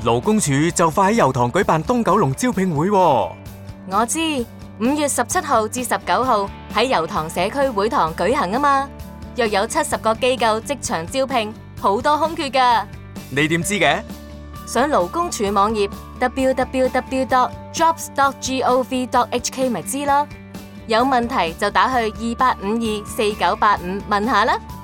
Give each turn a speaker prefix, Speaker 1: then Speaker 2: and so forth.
Speaker 1: 勞工處就快喺油塘舉辦東九龍招聘會喎。
Speaker 2: 我知，5月17號至19號喺油塘社區會堂舉行啊嘛，約有70個機構即場招聘，好多空缺㗎。
Speaker 1: 你點知嘅？
Speaker 2: 上勞工處網頁 www.jobs.gov.hk 咪知咯。有問題就打去28524985問下啦。